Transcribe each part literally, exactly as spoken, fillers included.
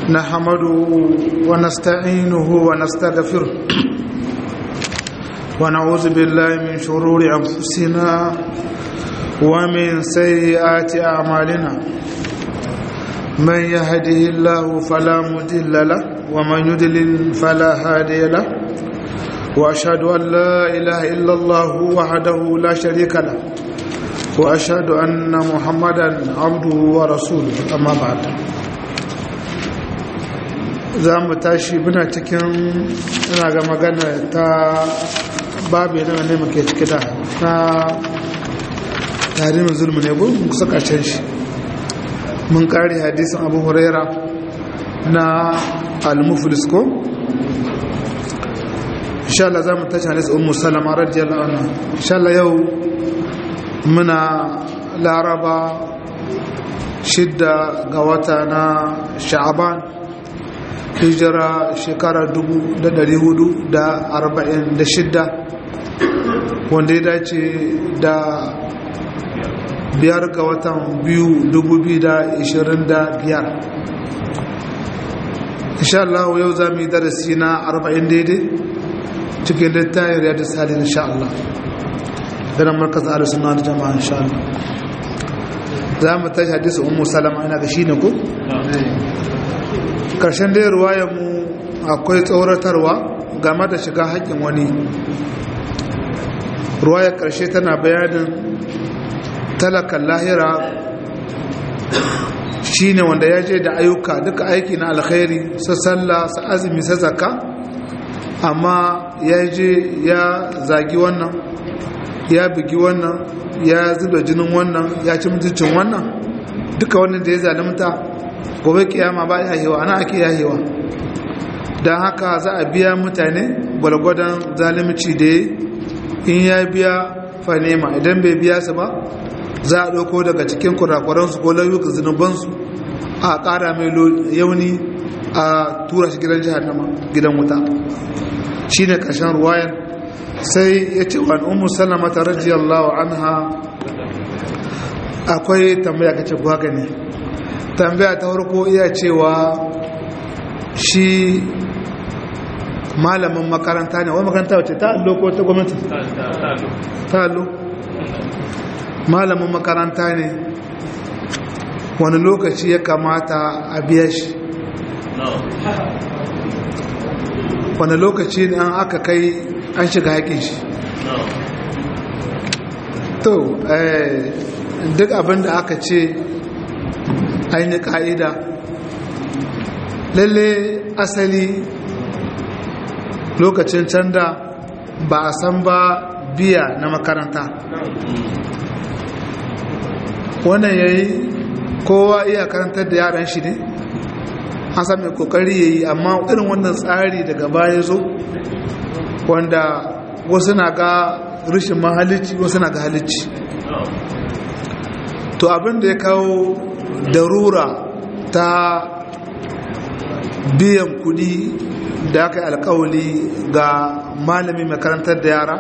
نحمده ونستعينه ونستغفره ونعوذ بالله من شرور أنفسنا ومن سيئات أعمالنا من يهده الله فلا مضل له ومن يضلل فلا هادي له وأشهد أن لا إله إلا الله وحده لا شريك له وأشهد أن محمدا عبده ورسوله أما بعد za mu tashi muna cikin ina ga magana ta babu yana ne muke ciki da na tarihin zulmi ne gun kusa ƙarshen shi mun kare hadisin abu huraira na al-muflis ko insha Allah za mu tashi hadisin ummu salama radiyallahu anha insha Allah yau muna laraba shidda ga wata na sha'aban hijira shekara dubu da dari hudu da arba'in da shidda wanda ya dace da biyar ga watan biyu dubu biyu da ishirin da biyar insha Allah yau za mu yi darasi na arba'in daidai cikin littafin riyadu salih insha Allah daga markaz al-sunna da jama'a insha Allah za mu tashi hadisi ummu salama ina ga shi ne ko karshen dai ruwayarmu akwai tsoratarwa game da shiga haƙƙin wani ruwayar ƙarshe tana bayanin talakan lahira shine wanda ya je da ayyuka duka aiki na alkhairi sa sallah sa azumi sa zakka amma ya je ya zagi wannan ya bugi wannan ya zuba jinin wannan ya ci mutuncin wannan duka wannan da ya zalunta gobe kiyama ba yahewa ana ake yahewa don haka za a biya mutane gwargwadon zalimci da in ya biya fanema idan bai biya su ba za a ɗauko daga cikin kurakuransu ko lauyukan zunubansu a ƙara mai yauni a tura shi gidan jihannama gidan wuta shi ne ƙarshen ruwayan sai ya ce wa ummu salama ta radiyallahu anha akwai tambaya kace ku haka ne tambaya ta farko iya cewa shi malamin makaranta ne wani makaranta wace ta allo ko ta gwamnati ta allo malamin makaranta ne wani lokaci ya kamata a biya shi wani lokaci ne an aka kai an shiga haƙin shi to duk abinda aka ce aini ka'ida lalle asali lokacin canda ba a san ba biya na makaranta wannan yayi kowa iya karantar da yaran shi ne an san mai kokari yayi amma irin wannan tsari daga baya zo wanda wasu na ga rashin mahalicci wasu na ga halicci to abin da ya kawo darura ta biyan kudi da aka yi alkawali ga malami makarantar da yara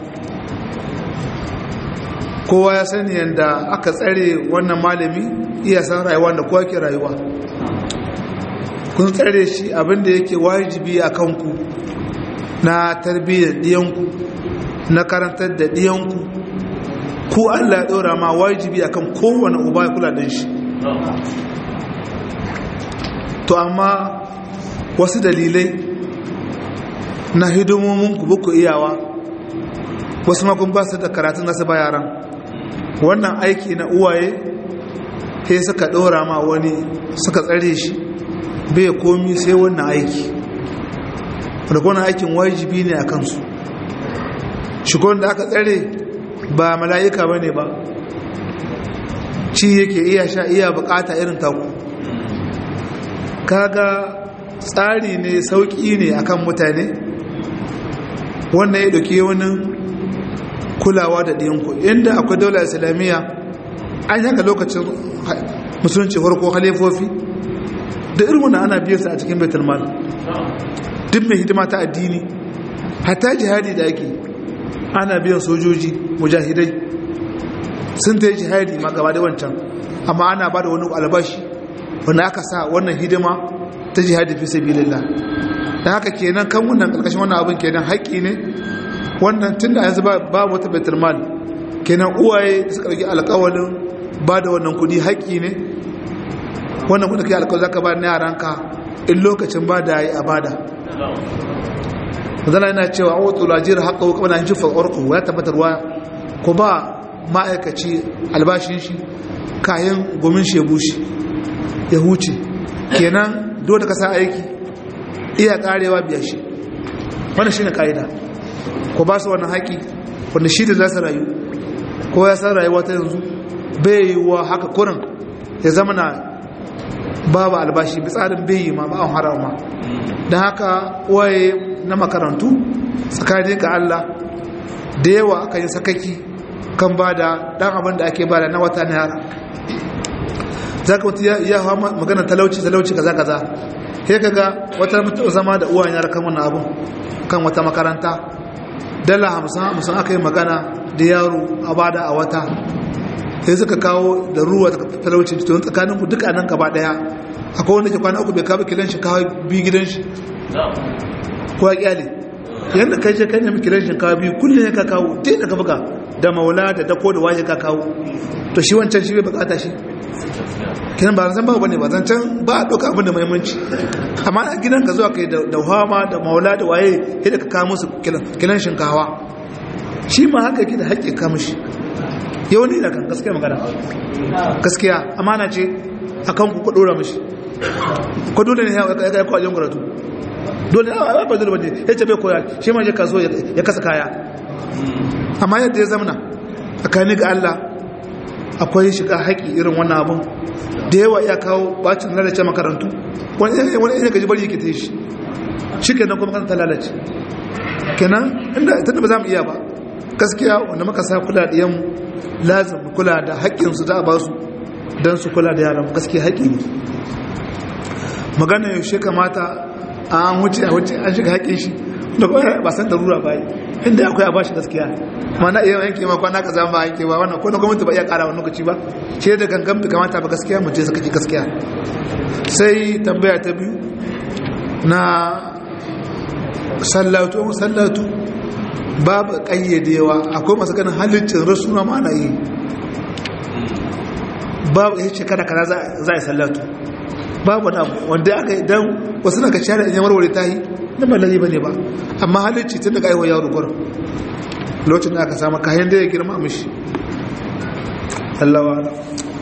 kowa ya sani yadda aka tsare wannan malami iya san rayuwa da kowa ke rayuwa kun tsare shi abinda yake wajibi a kanku na tarbiyyar diyanku na karantar da diyanku ku Allah ya ɗora ma wajibi akan kowane uba ya kula da shi to amma wasu dalilai na hidimomin ku buku iyawa wasu makon ba su da karatun nasu ba yaran wannan aiki na uwaye sai suka ɗora ma wani suka tsare shi bai komi sai wannan aiki wadda wannan aikin wajibi ne a kansu shigon da aka tsare ba mala'ika ba ne ba ci yake iya sha iya bukata irin taku kaga tsari ne sauki ne akan mutane wannan ya dauke wani kulawa da ɗiyanku inda akwai daular islamiyya an yaka lokacin musulunci farko halifofi da irin wannan ana biyan su a cikin baitul mal duk mai hidima ta addini hatta jihadi da ake ana biyan sojoji mujahidai sun ta yi jihadi ma gaba da wancan amma ana ba da wani albashi wanda aka sa wannan hidima ta jihadi fi sabilillah. Da haka kenan kan wannan karkashin wannan abin kenan haƙƙi ne wannan tunda yanzu ba ba wata baitul mal kenan uwaye da suka rage alƙawalin ba da wannan kudi haƙƙi ne wannan kudi kai alƙawari zaka ba na yaranka in lokacin ba da yi a bada. Zalla yana cewa awtul ajir haqqu qabla an yufa urqu ya tabbatarwa ko ba ma'aikaci albashin shi kayan gomin shebu shi ya huce kenan dole ka sa aiki iya karewa biya shi wannan shine kaida ko ba su wannan haƙi wanda shi da za su rayu ko ya san rayuwa ta yanzu bai yi wa haka kurin ya zama na babu albashi bi tsarin bai yi ma ba an harama don haka waye na makarantu tsakanin ga Allah da yawa aka yi sakaki kan ba da ɗan abin da ake ba da na wata na yara za ka wata ya hawa magana talauci talauci kaza kaza sai ka ga wata mutu zama da uwan yara kan wannan abin kan wata makaranta dala hamsin hamsin aka yi magana da yaro a bada a wata sai suka kawo da ruwa ta talauci to tsakanin ku duka nan gaba daya akwai wanda ke kwana uku bai kawo kilan shi kawo bi gidan shi ko ya kyale yanda kai je kai ne kilan shi kawo bi kullun ya ka kawo dai da ka buga da maula da dako da waje ka kawo to shi wancan shi bai bukata shi kinan ba zan ba bane ba zan can ba a doka abin da muhimmanci amma a gidan ka zuwa kai da hama da maula da waye sai da ka kawo musu kilan kilan shinkawa shi ma haka yake da haƙƙi ka mishi yau ne da kan gaskiya magana gaskiya amana ce akan ku ku dora mishi ko dole ne ya kai ko ajin karatu dole a ba dole bane yace bai koya shi ma je kaso ya kasa kaya amma yadda ya zamana tsakani ga Allah akwai shiga haƙi irin wannan abun da yawa ya kawo bacin lalace makarantu wani wani ne gaji bari yake ta shi shikenan kuma kan ta lalace kenan inda tunda ba za mu iya ba gaskiya wanda muka sa kula da yan lazim kula da haƙƙin su za a ba su dan su kula da yaran gaskiya haƙƙi ne magana yaushe kamata an wuce a wuce an shiga haƙƙin shi da ba san darura ba inda akwai a bashi gaskiya mana iya yanke ma kwana kaza ma yanke ba wannan ko na gwamnati ba iya ƙara wannan lokaci ba shi da gangan bai kamata ba gaskiya mu je saka ki gaskiya. Sai tambaya ta biyu na sallatu sallatu babu kayyadewa akwai masu ganin halittin rasuna ma ana yi babu ya shekara kaza za a yi sallatu babu wani abu wanda aka yi don wasu na ka share in yamar wuri ta yi na ba lalai ba ne ba amma halitti tun daga aiwa yaro gwarin lokacin da aka samu kayan da ya girma mishi allawa ala.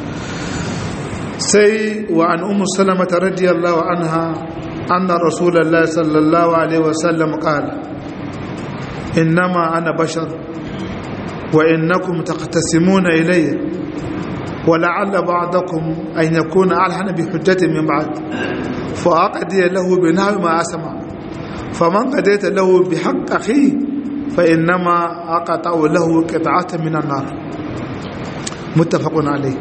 Sai wa an umu salamata radiyallahu anha anna rasulallah sallallahu alaihi wasallam qala innama ana bashar wa innakum taqtasimuna ilayya wa la'alla ba'dakum an yakuna alhana bi hujjatin min ba'd fa aqdi lahu bi nahwi ma asma faman qadayta lahu bi haqq akhi fa innama aqta'u lahu qit'atan min an-nar muttafaqun alayh.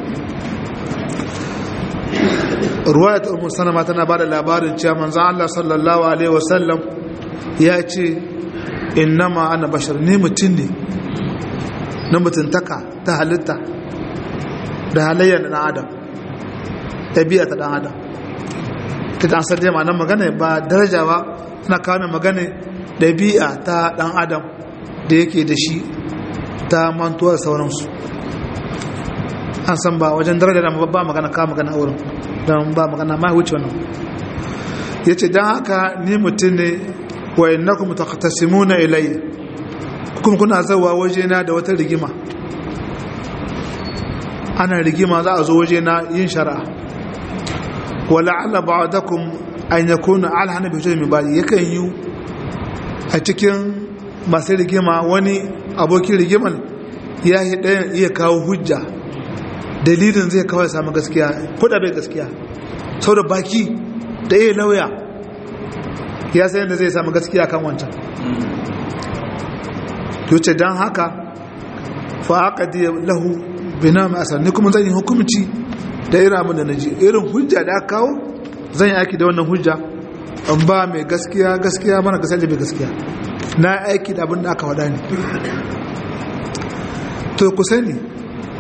Ruwayat Ummu Salama tana bada labarin cewa manzo Allah sallallahu alaihi wasallam ya ce innama ana bashar ne mutum ne na mutuntaka ta halitta da halayyar ɗan adam ɗabi'a ta ɗan adam ta ta ansar jama nan magana ba daraja ba tana kawo magana ɗabi'a ta ɗan adam da yake da shi ta mantuwar sauransu an san ba wajen daraja da ba magana kawo magana a wurin don ba magana ma wuce wannan ya ce don haka ni mutum ne wa innakum taqtasimuna ilayya kuma kuna zawa wajena da wata rigima ana rigima za a zo wajena yin shari'a wa la'alla ba'dakum an yakuna alhana bi hujjatin min ba'di yakan yi a cikin masu rigima wani abokin rigiman ya yi ɗayan iya kawo hujja dalilin zai kawai samu gaskiya ko da bai gaskiya sau da baki da iya lauya ya sayan da zai samu gaskiya kan wancan tuce don haka fa aka diya lahu bina mai asar ni kuma zan yi hukumci da irin abin da na ji irin hujja da aka kawo zan yi aiki da wannan hujja an ba mai gaskiya gaskiya mana gaskiya da mai gaskiya na aiki da abin da aka wada ne to ku sani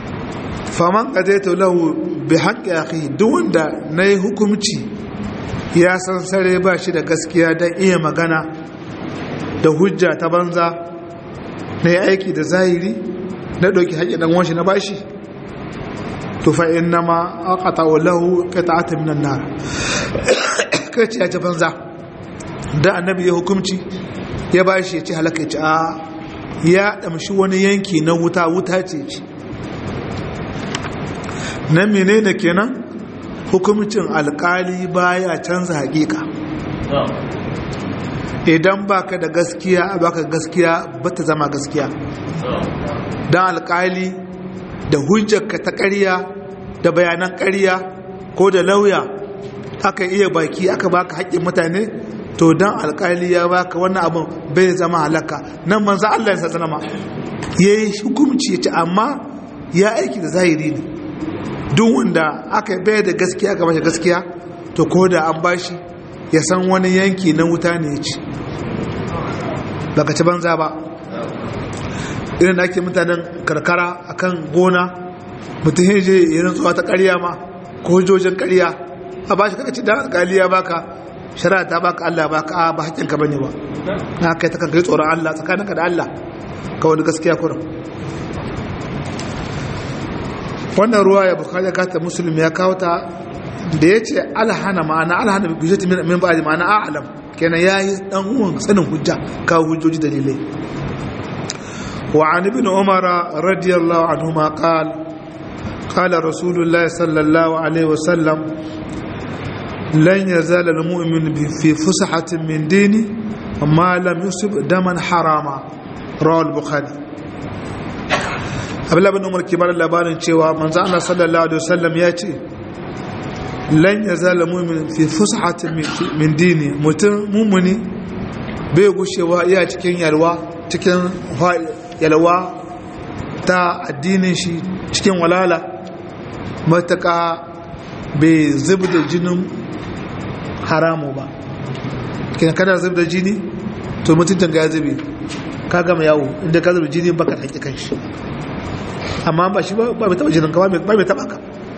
faman qadaytu lahu bi haqqi akhi duk wanda nayi hukumci ya san sare ba shi da gaskiya don iya magana da hujja ta banza na yi aiki da zahiri na ɗauki haƙi ɗan wanshi na bashi tufa inna ma aqata lahu qita'atan minan nar kace ya ta banza da annabi ya hukunci ya bashi ya ce halaka ya ce a ya damshi wani yanki na wuta wuta ce ce nan menene kenan hukumcin alkali baya canza hakika idan baka da gaskiya baka gaskiya bata zama gaskiya dan alkali da hujjarka ta ƙarya da bayanan ƙarya ko da lauya aka iya baki aka baka haƙƙin mutane to dan alkali ya baka wannan abin bai zama halaka nan manzo Allah ya sanama yayi hukunci yace amma ya aiki da zahiri ne duk wanda aka bai da gaskiya aka bashi gaskiya to ko da an bashi ya san wani yanki na wuta ne ya ci baka ci banza ba irin da ake mutanen karkara akan gona mutum ya je irin tsuwa ta ƙarya ma ko hujjojin ƙarya a bashi kaka ci dan alƙali ya baka shari'a ta baka Allah baka a ba haƙƙinka bane ba na kai ta kan kai tsoron Allah tsakaninka da Allah ka wani gaskiya kurum wannan ruwa ya bukari kata musulmi ya kawo ta da ya ce alhana ma'ana alhana bijeti min ba'adi ma'ana a'alam kenan ya yi dan uwan sanin hujja kawo hujjoji dalilai wa an ibn umara radiyallahu anhu ma qal qala rasulullahi sallallahu alaihi wasallam lan yazal almu'min fi fusahatin min dini ma lam yusib daman harama rawal bukhari abdullahi bin umar ke bada labarin cewa manzo Allah sallallahu alaihi wasallam ya ce lan yazal mu'min fi fushatin min dini mutum mumuni bai gushewa iya cikin yalwa cikin yalwa ta addinin shi cikin walala mataka bai zubda jinin haramu ba kin kada zubda jini to mutuntun ga zubi ka gama yawo inda ka zubda jini baka hakikan shi amma ba shi ba mai taba jinin ka ba mai taba ka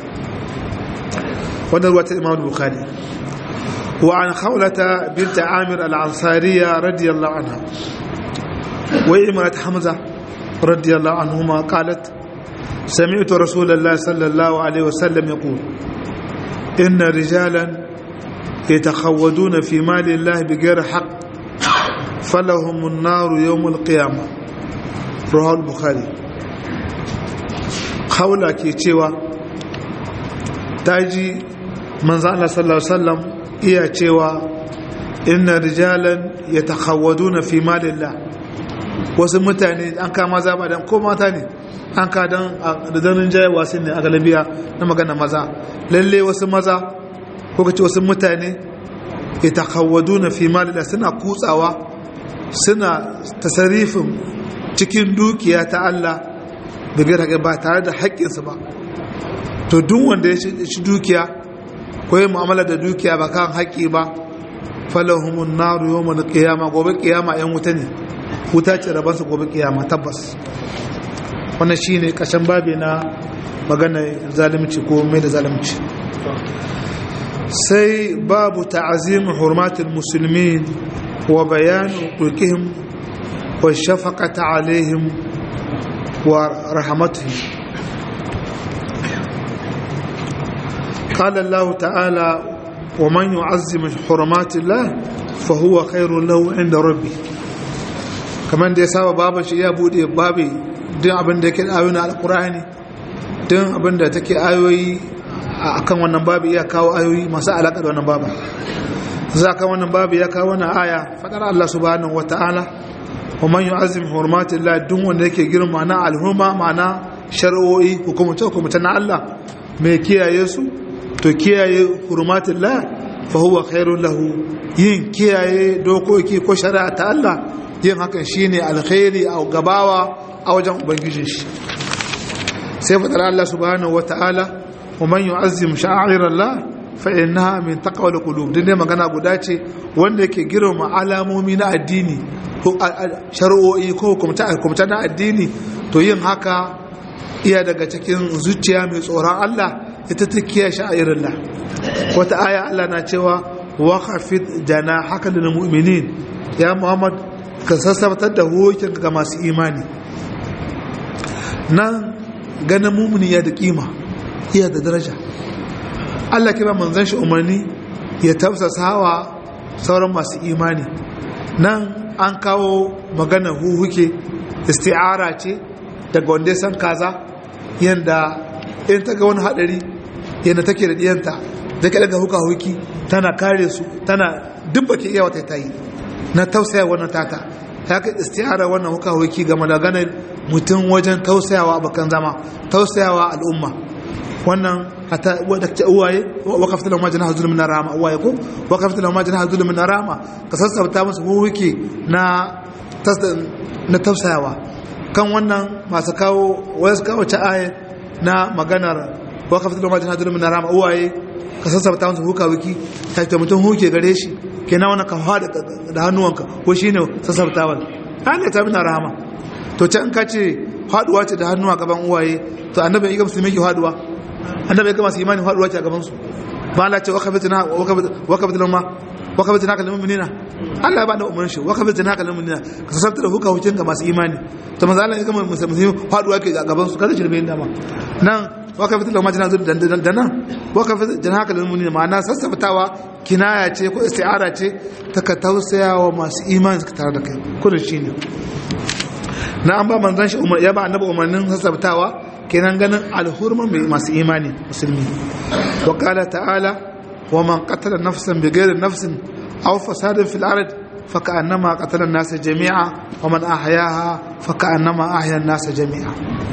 wannan ruwa ta Imam Bukhari wa an Khawlata bint Amir al-Ansariya radiyallahu anha wa imrat Hamza radiyallahu anhuma qalat سمعت رسول الله صلى الله عليه وسلم يقول إن رجالا يتخوضون في مال الله بغير حق فلهم النار يوم القيامة رواه البخاري خولة كي تشيوا تاجي من الله صلى الله عليه وسلم إيا تشيوا إن رجالا يتخوضون في مال الله wasu mutane an kama maza ba dan ko mata ne an ka dan da zanin jaye wasu ne a galabiya na magana maza lalle wasu maza ko kace wasu mutane yatakhawaduna fi malillah suna kutsawa suna tasarifin cikin dukiya ta Allah daga ba tare da haƙƙinsu ba to duk wanda ya ci dukiya ko ya mu'amala da dukiya ba kan haƙƙi ba falahumun naru yawmal qiyamah gobe kiyama yan wuta ne wuta ce rabansu gobe kiyama tabbas wannan shine kashin babi na magana zalunci ko mai da zalunci sai babu ta'azim hurmatul muslimin wa bayan huquqihim wa shafaqata alaihim wa rahmatuhum قال الله تعالى ومن يعظم حرمات الله فهو خير له عند ربه kamar da ya saba babu shi ya bude babu din abin da yake ayoyi alqur'ani din abin da take ayoyi akan wannan babu ya kawo ayoyi masu alaka da wannan babu za ka wannan babu ya kawo wannan aya fadar Allah subhanahu wataala wa man yu'azzim hurmatillah dun wanda yake girma na alhurma ma'ana shar'o'i hukumta hukumta na Allah mai kiyaye su to kiyaye hurmatillah fa huwa khairul lahu yin kiyaye dokoki ko shari'a ta Allah yin hakan shine alkhairi a gabawa a wajen ubangijin shi sai fadar Allah subhanahu wataala wa man yu'azzim sha'airallah fa innaha min taqwal qulub dinne magana guda ce wanda yake girma alamomi na addini ko shari'o'i ko hukumta hukumta na addini to yin haka iya daga cikin zuciya mai tsoron Allah ita ta kiyaye sha'airillah wata aya Allah na cewa wa khafid janahaka lil mu'minin ya Muhammad ka sassabtar da hukin ga masu imani nan ganin mu'mini ya da kima iya da daraja Allah kira manzon shi umarni ya tafsasawa sauran masu imani nan an kawo magana huhuke isti'ara ce daga wanda ya san kaza yanda in ta ga wani hadari yanda take da diyanta da ka daga huka huki tana kare su tana dubba ke iya wata ta yi na tausaya wannan tata ta ka isti'ara wannan huka huki game da ganin mutum wajen tausayawa bakan zama tausayawa al'umma wannan hata wadda ta uwaye waqafta lahum majna hazul min rama uwaye ko waqafta lahum majna hazul min rama ka sassabta musu huki na na tausayawa kan wannan masu kawo wasu kawo ta aya na maganar waqafta lahum majna hazul min rama uwaye ka sassabta musu huka wiki ta ce mutum huke gare shi kenan wannan ka fada da hannuwanka ko shine sassabtawa ana ta min rama to can ka ce haduwa ce da hannuwa gaban uwaye to annabi ya ga musulmi ki haduwa annabi ya ga masu imani haduwa ce a gaban su ba Allah ce waqafatina waqafatina ma waqafatina kal mu'minina Allah ya ba da umarnin shi waqafatina kal mu'minina ka sassabta da huka hukin ga masu imani to manzo Allah ya ga musulmi haduwa ke a gaban su kada shirme inda ma nan waqafatina ma jana da da nan waqafatina kal mu'minina ma'ana sassabtawa kinaya ce ko isti'ara ce ta ka tausayawa masu imani suka tare da kai kullun shine na an ba manzon shi umar ya ba annabi umarnin sassabtawa kenan ganin alhurma mai masu imani musulmi wa qala ta'ala wa man qatala nafsan bighayri nafsin aw fasadin fil ard fa ka'annama qatala an-nas jami'a wa man ahyaha fa ka'annama ahya an-nas jami'a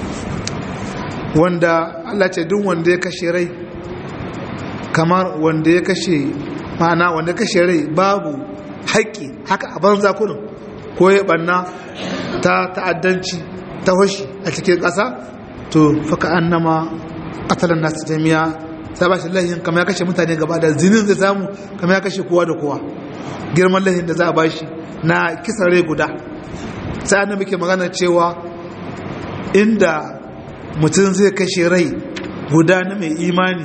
wanda Allah ce duk wanda ya kashe rai kamar wanda ya kashe ma'ana wanda kashe rai babu haƙƙi haka a banza kullum ko ya banna ta ta'addanci ta hoshi a cikin ƙasa to faka annama qatalan nas jami'a sai ba shi lahin kamar ya kashe mutane gaba da zinin zai samu kamar ya kashe kowa da kowa girman lahin da za a bashi na kisan rai guda sai annabi ke magana cewa inda mutum zai kashe rai guda na mai imani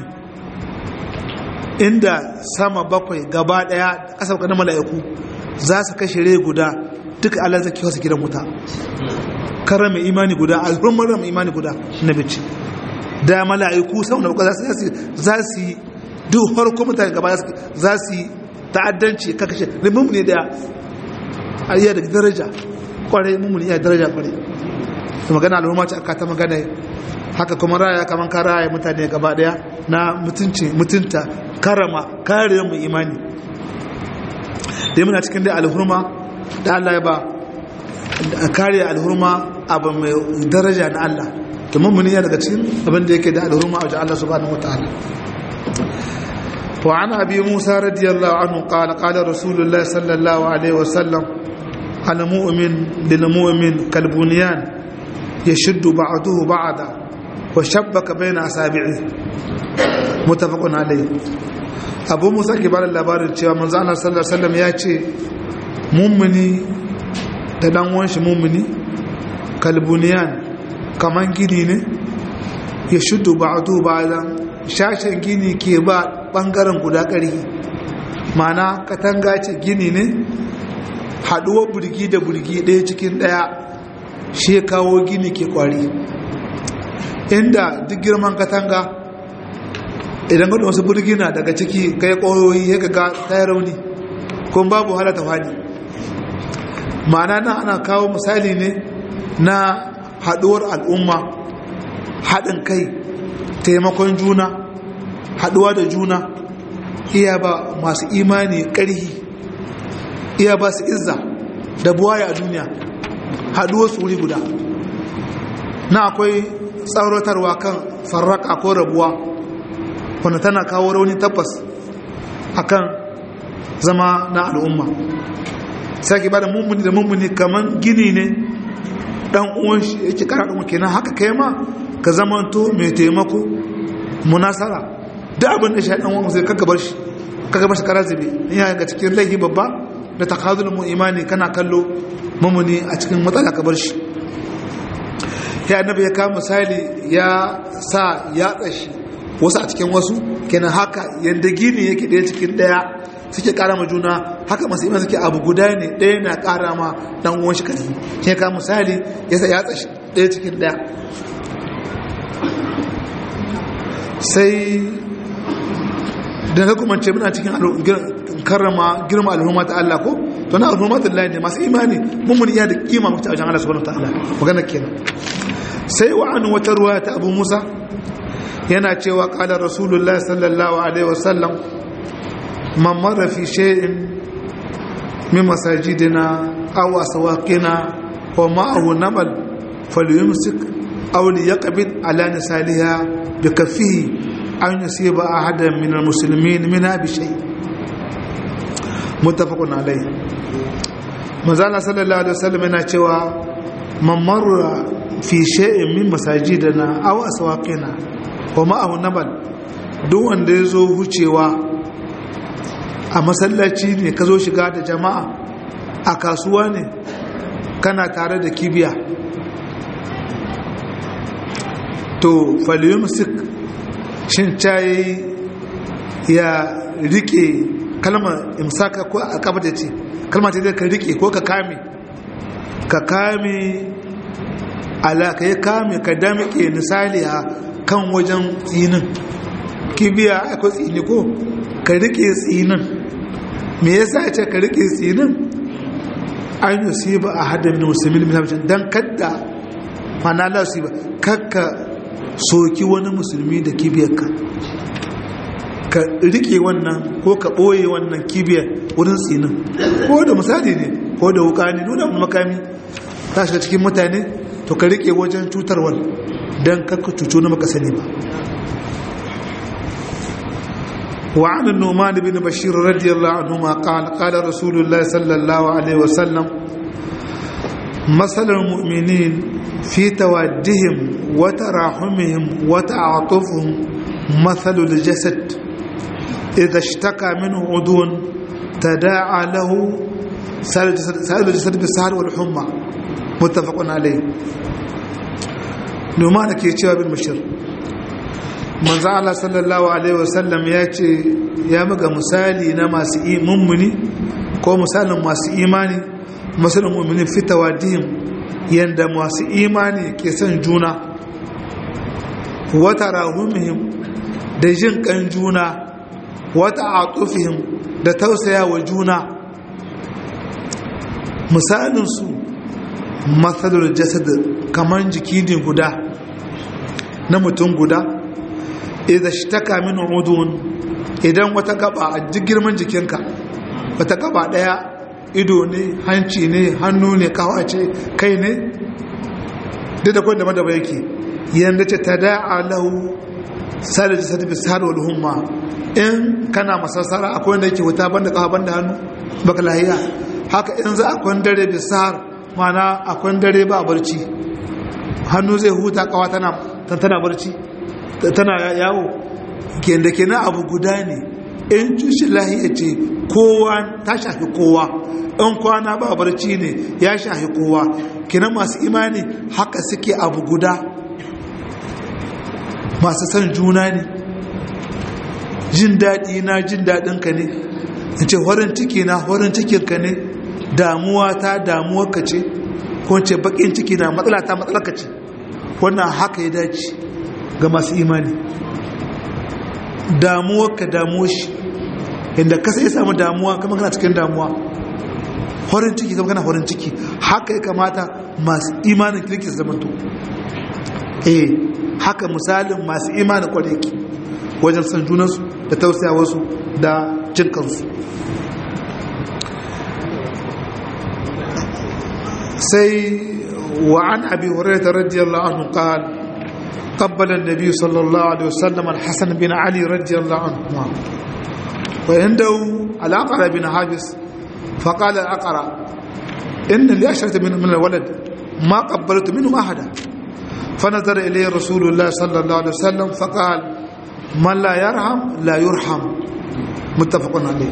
inda sama bakwai gaba daya ƙasa na mala'iku za su kashe rai guda duka Allah zai kiwa su gidan wuta karar mai imani guda alhurmar mai imani guda na bici da mala'iku sau na bakwai za su yi duk harko mutane gaba za su yi ta'addanci kakashe da mummuni da iya da daraja kwarai mummuni iya daraja kwarai su magana alhurma ce aka ta magana haka kuma raya kamar ka raya mutane gaba daya na mutunci mutunta karama kare mai imani da muna cikin dai alhurma da Allah ya ba kare alhurma abu mai daraja na Allah to mun ya daga cikin abin da yake da alhurma a wajen Allah subhanahu wataala wa an abi Musa radiyallahu anhu qala qala rasulullah sallallahu alaihi wasallam al mu'min lil mu'min kal bunyan yashuddu ba'dahu ba'da wa shabbaka bayna asabi'i muttafaqun alayhi abu Musa ke bada labarin cewa manzo Allah sallallahu alaihi wasallam ya ce mummuni da dan wanshi mummuni kalbuniyan kaman gini ne ya shuddu ba'du ba'dan shashin gini ke ba bangaren guda ƙari mana katanga ce gini ne haduwar burgi da burgi ɗaya cikin ɗaya shi kawo gini ke kwari inda duk girman katanga idan ga wasu burgina daga ciki kai ƙwayoyi ya ga ta rauni kuma babu halata fadi ma'ana nan ana kawo misali ne na haɗuwar al'umma haɗin kai taimakon juna haɗuwa da juna iya ba masu imani ƙarhi iya ba su izza da buwaya a duniya haɗuwar su wuri guda na akwai tsauratarwa kan farraka ko rabuwa wanda tana kawo rauni tabbas akan zama na al'umma sai ke ba da mummuni da mummuni kaman gini ne dan uwan shi yake kara dan kenan haka kai ma ka zamanto mai taimako munasara da abin da shi dan uwan sai kaga bar shi kaga bar shi karazibi iya ga cikin laifi babba da takazul mu imani kana kallo mummuni a cikin matsala ka bar shi ya annabi ya kawo misali ya sa ya tsashi wasu a cikin wasu kenan haka yanda gini yake daya cikin daya suke kara ma juna haka masu imani suke abu guda ne ɗaya na kara ma dan uwan shi karfi shi ka misali yasa ya tsashi ɗaya cikin ɗaya sai da na kuma ce muna cikin karrama girma al'umma ta Allah ko to na al'umma ta Allah ne masu imani mun iya da kima mutum a wajen Allah subhanahu wa ta'ala magana kenan sai wa an wata ruwaya ta Abu Musa yana cewa qala rasulullahi sallallahu alaihi wasallam man marra fi shay'in min masajidina aw aswaqina wa ma'ahu namal falyumsik aw liyaqbid ala nisaliha bikaffihi an yusiba ahadan min almuslimin minha bi shay muttafaqun alayhi manzala sallallahu alaihi wasallam yana cewa man marra fi shay'in min masajidina aw aswaqina wa ma'ahu nabal duk wanda yazo hucewa a masallaci ne ka zo shiga da jama'a a kasuwa ne kana tare da kibiya to falyumsik shin cayi ya rike kalmar imsaka ko a kafa da ce kalmar ta ka rike ko ka kame ka kame ala ka yi kame ka damike misali a kan wajen tsinin kibiya akwai tsini ko ka rike tsinin me yasa ya ce ka rike tsinin an yi su ba a hadin musulmi don kadda mana la su ba kakka soki wani musulmi da kibiyarka ka rike wannan ko ka ɓoye wannan kibiyar wurin tsinin ko da misali ne ko da wuka ne nuna makami ta shiga cikin mutane to ka rike wajen cutarwar don kakka cuto na maka sani ba وعن النعمان بن بشير رضي الله عنهما قال قال رسول الله صلى الله عليه وسلم مثل المؤمنين في توادهم وتراحمهم وتعاطفهم مثل الجسد إذا اشتكى منه عضو تداعى له سائر الجسد بالسهر والحمى متفق عليه نعمان كي يتشوى بن بشير manzo Allah sallallahu alaihi wasallam ya ce ya buga misali na masu mummuni ko misalin masu imani misalin mu'minin fi tawaddihim yanda masu imani ke son juna wa tarahumihim da jin kan juna wa ta'atufihim da tausaya wa juna misalin su masalul jasad kaman jiki ne guda na mutum guda idan shtaka min udun idan wata gaba a girman jikinka wata gaba daya ido ne hanci ne hannu ne kawace kai ne duk da kwanda madaba yake yanda ce tada'a lahu sarji sadibi sarwal humma in kana masassara akwai wanda yake wuta banda kafa banda hannu baka lahiya haka in za a kwandare bisar mana a kwandare ba barci hannu zai huta kawa tana tana barci tana yawo kenda kenan abu guda ne in tushen lahiya ce kowa ta shafi kowa in kwana ba barci ne ya shafi kowa kenan masu imani haka suke abu guda masu son juna ne jin daɗi na jin daɗinka ne in ce horin ciki na horin cikinka ne damuwa ta damuwarka ce ko ce bakin ciki na matsala ta matsalarka ce wannan haka ya dace ga masu imani damuwa ka damuwa shi inda kasa ya samu damuwa kama kana cikin damuwa horin ciki kama kana horin ciki haka ya kamata masu imanin kirki zamanto eh haka misalin masu imanin kwanaki wajen san junansu da tausayawarsu da cin kansu sai وعن أبي هريرة رضي الله عنه قال قبل النبي صلى الله عليه وسلم الحسن بن علي رضي الله عنهما وعنده الأقرع بن حابس فقال الأقرع إن اللي أشرت من, من الولد ما قبلت منهم أحدا فنظر إليه رسول الله صلى الله عليه وسلم فقال من لا يرحم لا يرحم متفق عليه.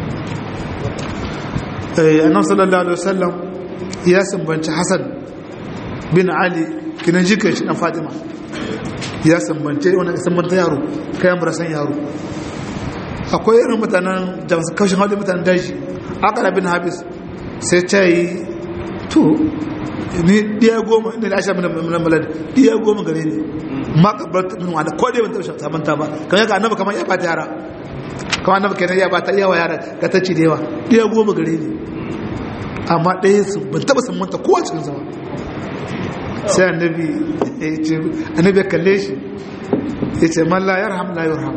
النبي صلى الله عليه وسلم ياسم بن حسن bin Ali kinan jikin shi dan Fatima ya sambance wannan sambanta yaro kayan barasan yaro akwai irin mutanen da su kaushin haɗe mutanen daji aka bin habis sai ta yi to ni ɗiya goma inda da ashe mana malad ɗiya goma gare ne ma kabar ta nuna ko dai ban taɓa sabanta ba kamar yaka annaba kamar ya bata yara kamar annaba kenan ya bata yawa yara ka ta ci da yawa ɗiya goma gare ne amma ɗaya su ban taɓa samanta kowa cikin sama sai annabi ya ce annabi ya kalle shi ya ce man la yarham la yurham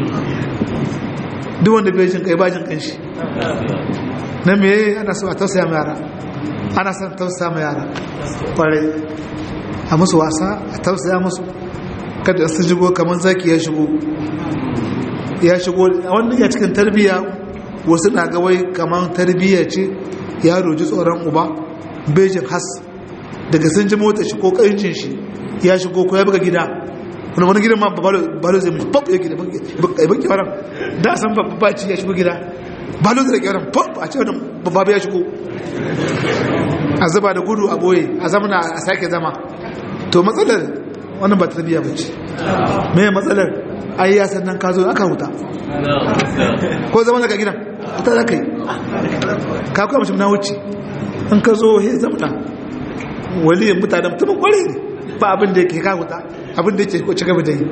duk wanda bai jin kai ba jin kanshi na me ana so a tausaya ma yara ana son tausaya ma yara kwarai a musu wasa a tausaya musu kada su shigo kamar zaki ya shigo ya shigo wannan ya cikin tarbiyya wasu na ga wai kamar tarbiyya ce yaro ji tsoron uba bejin has daga sun ji mota shi ko ƙarshen shi ya shigo ko ya buga gida wani wani gidan ma balo zai mutu pop ya gida ya buga waran da san babba ci ya shigo gida balo zai rage waran pop a ce wani babba ya shigo a zuba da gudu a boye a zamana a sake zama to matsalar wannan ba tarbiyya ba ce mai matsalar ai ya sannan ka zo aka huta ko zama daga gidan huta za ka yi ka kuwa mace na wuce in ka zo he zamana waliyin mutanen mutumin kwarai ne ba abin da yake kaguta abin da yake ci gaba da yi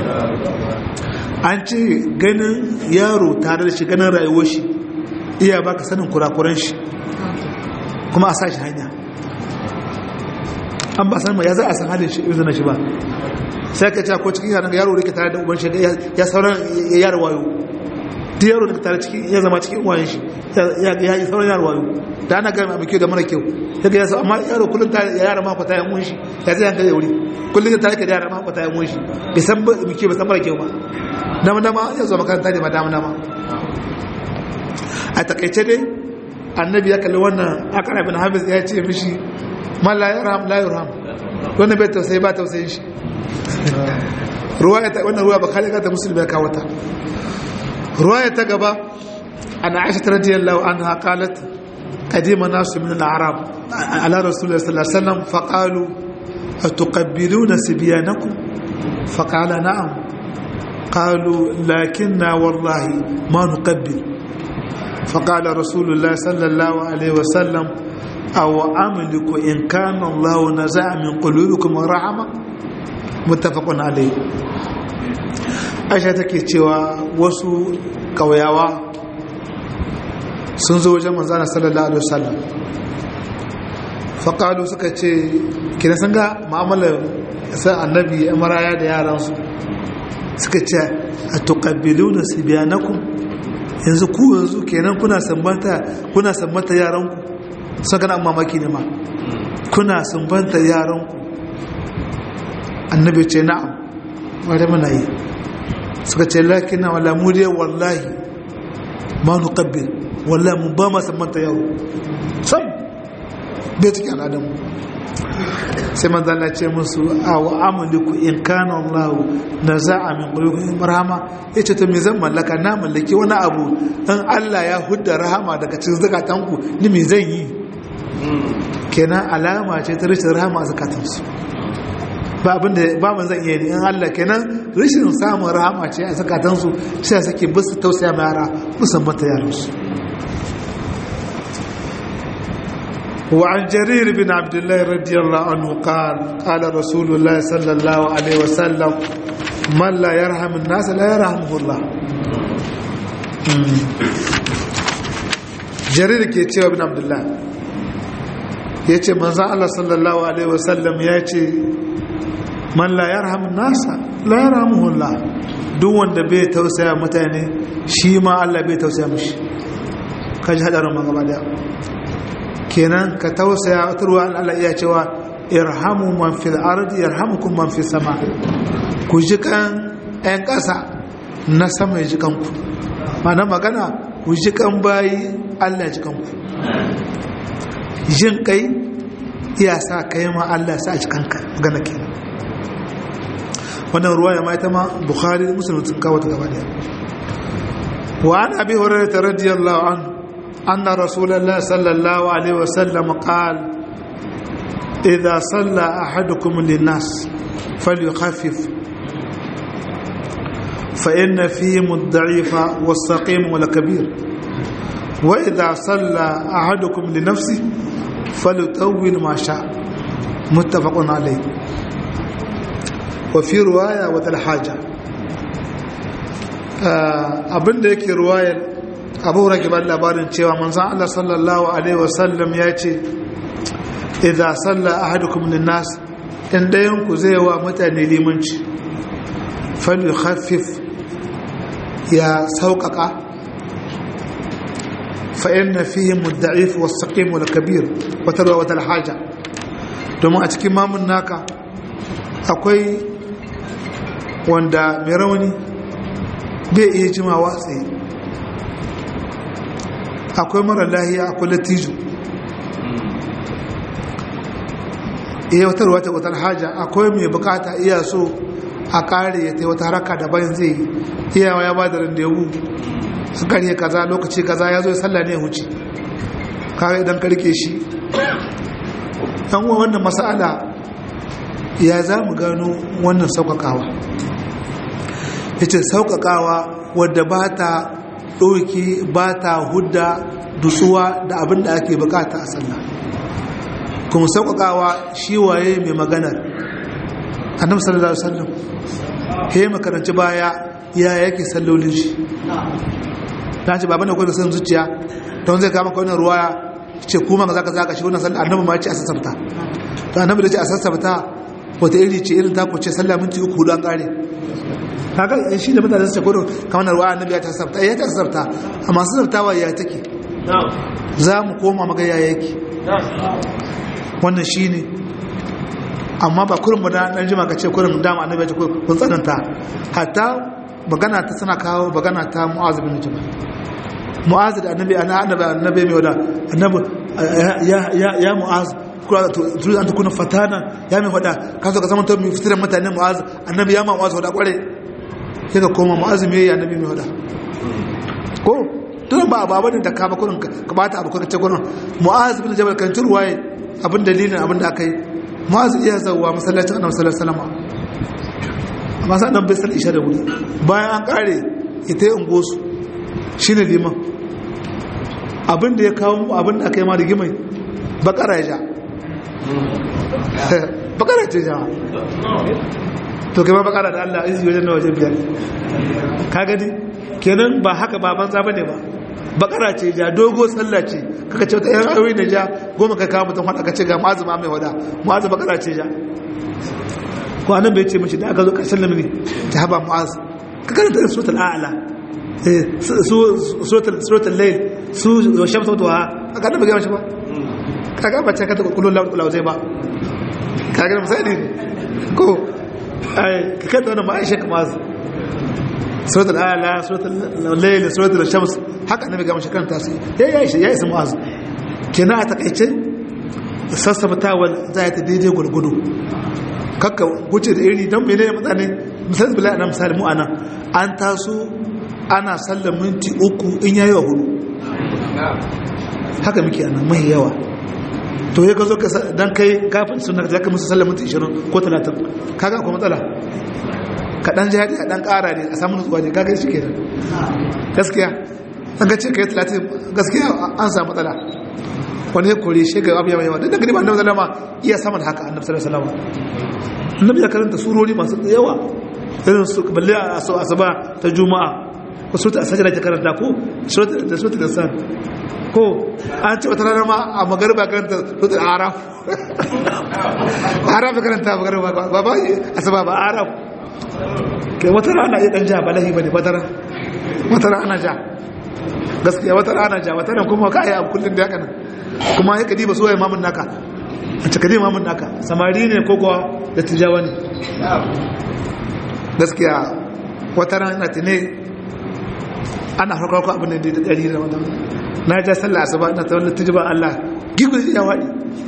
an ce ganin yaro tare da shi ganin rayuwar shi iya baka sanin kurakuran shi kuma a sa shi hanya an ba san ma ya za a san halin shi izinin shi ba sai ka ce ko cikin yaran yaro da ke tare da uban shi ya sauran ya yara wayo duk yaro da ke tare cikin ya zama cikin uwayen shi ya yi sauran yara wayo da ana gama mai kyau da mara kyau daga yasa amma yaro kullum ta yara ma kwata yan munshi ya zai hankali wuri kullum ta yake da yara ma kwata yan munshi bai san mai kyau bai san mara kyau ba dama dama ya zo makaranta ne ma dama dama a takaice dai annabi ya kalli wannan akara bin habis ya ce mishi man la yarham la yurham wannan bai tausayi ba tausayin shi ruwaya ta wannan ruwa bakali ga ta musulmi ya kawo ta ruwaya ta gaba ana aisha radiyallahu anha qalat قديم ناس من الأعراب على رسول الله صلى الله عليه وسلم فقالوا أتقبلون سبيانكم فقال نعم قالوا لكننا والله ما نقبل فقال رسول الله صلى الله عليه وسلم أو أملك إن كان الله نزع من قلوبكم الرحمة متفق عليه أشهدك تشوى وسو كوياوا sun zo wajen manzana sallallahu alaihi wasallam faƙalu suka ce kina sun ga ma'amalar san annabi ya maraya da yaransu suka ce a tuƙabbilu na su biya naku yanzu ku yanzu kenan kuna sambanta kuna sambanta yaranku sun gana mamaki ne ma kuna sambanta yaranku annabi ce na'am wadda muna yi suka ce lakina wala mudiyar wallahi ma nuƙabbil wallahi mun ba ma samanta yaro sam bai cikin al'adamu sai manzan Allah ce musu a wa amaliku in kana Allah na za'a min qulubikum rahama yace to me zan mallaka na mallaki wani abu in Allah ya hudda rahama daga cikin zakatanku ni me zan yi kenan alama ce ta rashin rahama a zakatansu ba abinda ba man zan iya in Allah kenan rashin samun rahama ce a zakatansu sai suke bisu tausaya ma yara musamman ta yaransu. وعن جرير بن عبد الله رضي الله عنه قال قال رسول الله صلى الله عليه وسلم من لا يرحم الناس لا يرحمه الله. جرير ke cewa ibn Abdullah yace manzo Allah sallallahu alaihi wasallam yace man la yarham an-nas la yarhamuhu Allah, duk wanda bai tausaya mutane shi ma Allah bai tausaya mishi. kaji hadarin man gaba daya kenan ka tausaya wata ruwa Allah iya cewa irhamu man fil ardi yarhamukum man fis sama, ku ji kan ɗan ƙasa na sama ya ji kanku, mana magana ku ji kan bayi Allah ya ji kanku. jin kai iya sa kai ma Allah sa a ji kanka, magana kenan. wannan ruwa ya ma ita ma Bukhari da Muslim sun kawo ta gaba daya. wa an abi hurairah radiyallahu anhu أن رسول الله صلى الله عليه وسلم قال إذا صلى أحدكم للناس فليخفف فإن فيهم الضعيف والسقيم والكبير وإذا صلى أحدكم لنفسه فليطول ما شاء متفق عليه وفي رواية وتلحاجة abin da yake ruwayar abu rage ban labarin cewa manzan Allah sallallahu alaihi wasallam ya ce idza salla ahadukum linnas in dayan ku zai wa mutane limanci falyukhaffif ya sauƙaƙa fa inna fihim ad-da'if was-saqim wal-kabir wa tarwa wa al-haja domin a cikin mamun naka akwai wanda mai rauni bai iya jimawa tsaye akwai mara lahiya akwai latijo iya wata ruwa ta wata haja akwai mai bukata iya so a kare ya ta wata haraka daban zai iyawa ya ba da randewu a kare kaza lokaci kaza ya zo ya sallah ne ya huce kawai idan karke shi ɗan uwa wannan masala ya za mu gano wannan sauƙaƙawa ya ce sauƙaƙawa wadda ba ta ɗauki ba ta hudda dutsuwa da abin da ake bukata a sallah kuma sauƙaƙawa shi waye mai maganar annabi sallallahu alaihi wasallam he makaranci baya ya yake sallolin shi ta ce baban da kwai da san zuciya don zai kama kwanan ruwa ce kuma ga zaka zaka shi wannan sallah annabi ma ya ce a sassabta to annabi da ce a sassabta wata iri ce irin ta ku ce sallah minti uku don kare kaga shi da mutane su ce kodin kamar ruwa annabi ya ta sassabta ya ta sassabta amma sassabtawa ya take za mu koma maga ya yake wannan shi ne amma ba kurin bada ɗan jima ka ce kurin dama annabi ya ce kun tsananta hatta magana ta suna kawo magana ta mu'azu bin jabal mu'azu da annabi ana annabi annabi mai wada annabi ya ya ya mu'azu kula to zuri an tukuna fatana ya mai wada ka zo ka zama to mai fitiran mutane mu'azu annabi ya ma mu'azu wada kware sai ka koma mu'azu mai ya annabi mai wada ko tun ba ba bane da ka ba kurin ka bata abu ka ce kurin mu'azu bin jabal kan turwaye abin dalilin abin da aka yi mu'azu iya zawwa masallacin annabi sallallahu alaihi wasallam amma sai dan bai sal isha da wuri bayan an kare ita yi ungosu shine liman abin da ya kawo abin da aka yi ma rigimai bakara ya ja bakara ce ja to kai ma bakara da Allah izi wajen na wajen biyar ka gani kenan ba haka ba banza bane ba bakara ce ja dogo sallah ce kaka ce wata yan ayoyi da ja goma ka kawo mutum hada ka ce ga mu'azu ma mai wada mu'azu bakara ce ja ko anan bai ce mishi da aka zo karshen lamini ta haba mu'azu ka karanta suratul a'la su suratul suratul layl su shamsu duha aka da bagaya shi ba kaga ba ce ka ta kullu lahu kullu zai ba kaga misali ko ai ka kada wannan ma Aisha kamar suratul a'la suratul layl suratul shams haka annabi ga mashi karanta su yayi Aisha yayi su mu'az kenan a takeice sassabtawal za ta daidai gurgudu kakka wuce da iri don mene mutane misali bila ana misali mu ana an taso ana sallar minti uku in yayi wa hudu haka muke ana mai yawa to ya ka zo dan kai kafin sunna ka musu sallar minti ishirin ko talatin kaga akwai matsala ka dan jihadi a dan kara ne a samu nutsuwa ne kaga shi kenan gaskiya an ga ce kai talatin gaskiya an samu matsala wani ya kore shi ga abu yawa yawa da gani ba annabi sallama iya saman haka annabi sallallahu alaihi wasallam annabi ya karanta surori masu yawa irin su balle a asuba ta juma'a ko suratul sajda ta karanta ko suratul da suratul insan ko an ce wata rana ma a magariba karanta suratul araf araf karanta magariba ba ba asuba ba araf kai wata rana ya dan ja balahi bane wata rana wata rana ana ja gaskiya wata rana ja wata rana kuma ka yi abu kullun da haka nan kuma ya kadi ba so ya mamun naka a cikadi mamun naka samari ne ko kuwa da tijawa ne gaskiya wata rana ina tune ana harkarko abin da da dari da wannan na ja sallah asuba ina ta wannan tijiba Allah gigu ya wadi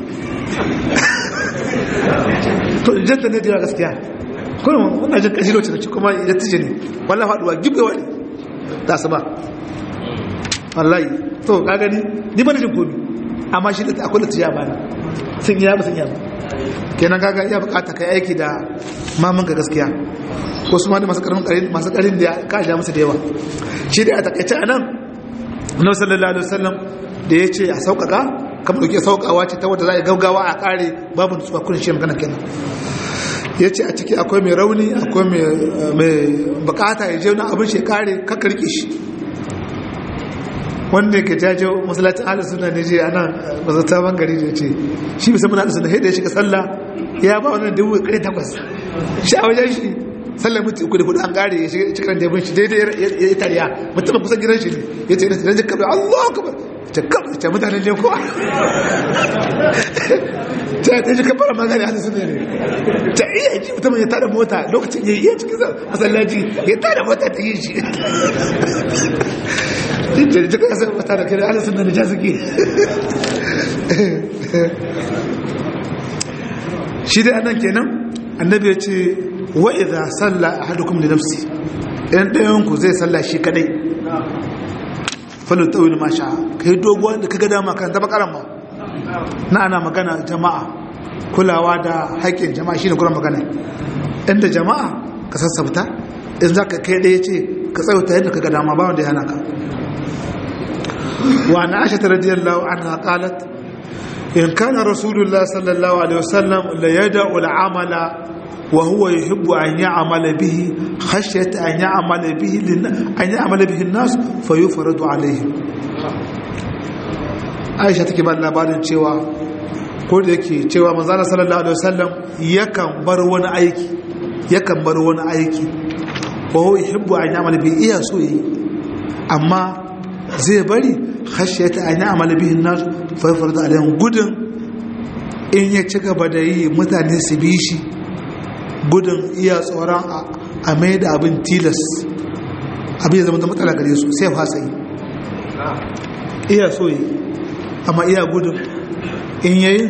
to janta ne da gaskiya kuma wannan jin kashi lokacin kuma ya tije ne wallahi faduwa gigu ya wadi da asuba wallahi to ka gani ni ba da jin komi amma shi da akwai da tijaba ne sun yi ba sun yi kenan kaga iya bukata kai aiki da maman ka gaskiya ko su ma da masu karin masu karin da ka ja musu da yawa shi da a takaice anan annabi sallallahu alaihi wasallam da yace a sauƙaƙa kamar dauke sauƙawa ce ta wanda za a gaugawa a kare babu nutsuwa kun shi magana kenan yace a ciki akwai mai rauni akwai mai mai bukata ya je wani abin shi kare ka karke shi wanda ke jajo masallacin ahlus sunna ne je anan bazata bangare da ce shi bisa muna da sunna da ya shiga sallah ya ba wannan dubu kare takwas shi a wajen shi sallar mutu uku da hudu an kare ya shiga cikin da bin shi daidai ya tariya mutum kusan gidan shi ne ya ce da jin kabla Allahu akbar ta kabla ta mutanen ne ko ta ta ji kabara magana ahlus sunna ne ta iya ji mutum ya tada mota lokacin ya yi cikin masallaci ya tada mota ta yi shi da duka ya saba tare kare ala sunna da jaziki shi da anan kenan annabi ya ce wa idza salla ahadukum li nafsi in dayan ku zai salla shi kadai falu tawil ma sha kai dogo da kaga dama kan ta bakaran ma na ana magana jama'a kulawa da haƙƙin jama'a shine kuran magana inda jama'a ka sassabta in zaka kai dai yace ka tsauta yadda kaga dama ba wanda ya hana ka وعن عائشة رضي الله عنها قالت إن كان رسول الله صلى الله عليه وسلم ليدع العمل وهو يحب أن يعمل به خشية أن يعمل به أن يعمل به الناس فيفرض عليهم عائشة تكبر labarin cewa ko da yake cewa manzon sallallahu alaihi wasallam yakan bar wani aiki yakan bar wani aiki wa huwa yuhibbu an ya'mala bi iya so yi amma zai bari khashiyata an ya'mala bihi an-nas fa yafradu alayhim gudun in ya ci gaba da yi mutane su bi shi gudun iya tsoron a mai da abin tilas abin ya zama da matsala gare su sai fasa yi iya so yi amma iya gudun in yayi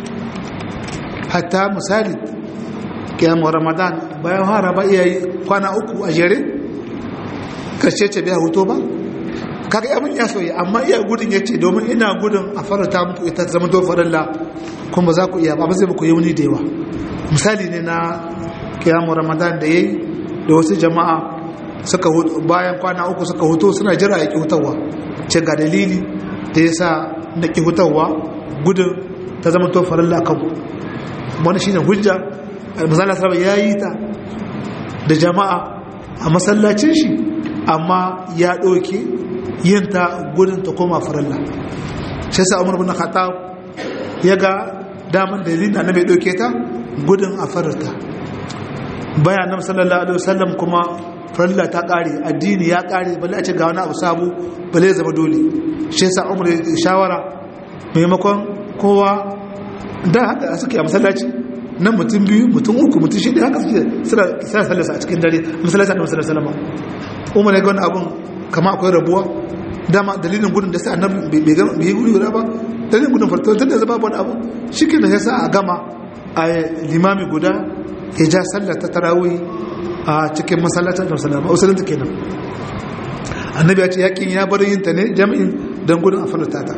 hatta misali kiyamu ramadan bayan haraba iya yi kwana uku a jere karshe ce biya hoto ba kaga abin ya soyi amma iya gudun ya ce domin ina gudun a farata muku ita zama to farilla kuma za ku iya ba zai muku yi wani da yawa misali ne na kiyamu ramadan da yayi da wasu jama'a suka bayan kwana uku suka huto suna jira ya ki hutawa ce ga dalili da yasa na ki hutawa gudun ta zama to farilla kan wani shine hujja misali sallallahu yayi ta da jama'a a masallacin shi amma ya doke yin ta gudun ta koma farilla shi sa umar bin khattab ya ga daman dalilin da annabi dauke ta gudun a farata bayan annabi sallallahu alaihi wasallam kuma farilla ta kare addini ya kare balle a ce ga wani abu sabo balle ya zama dole shi sa umar ya shawara maimakon kowa da haka suke a masallaci nan mutum biyu mutum uku mutum shida haka suke suna sallarsa a cikin dare masallaci da masallaci sallama umar ya ga wani abun kama akwai rabuwa dama dalilin gudun da sai annabi bai ga bai gudu ba dalilin gudun farko tunda zaba wani abu shikenan sai sa a gama a limami guda ya ja sallar ta tarawih a cikin masallacin da sallama usulun ta kenan annabi ya ce yakin ya bar yin ta ne jami'in dan gudun a farta ta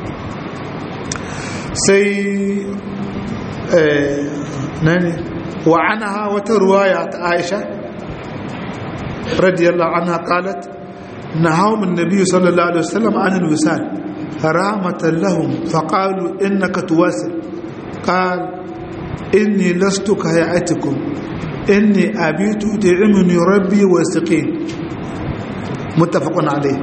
sai eh nani wa anha wata ruwaya ta Aisha radiyallahu anha qalat نهاهم النبي صلى الله عليه وسلم عن الوسال رحمة لهم فقالوا إنك تواصل قال إني لست كهيئتكم إني أبيت يطعمني ربي ويسقين متفق عليه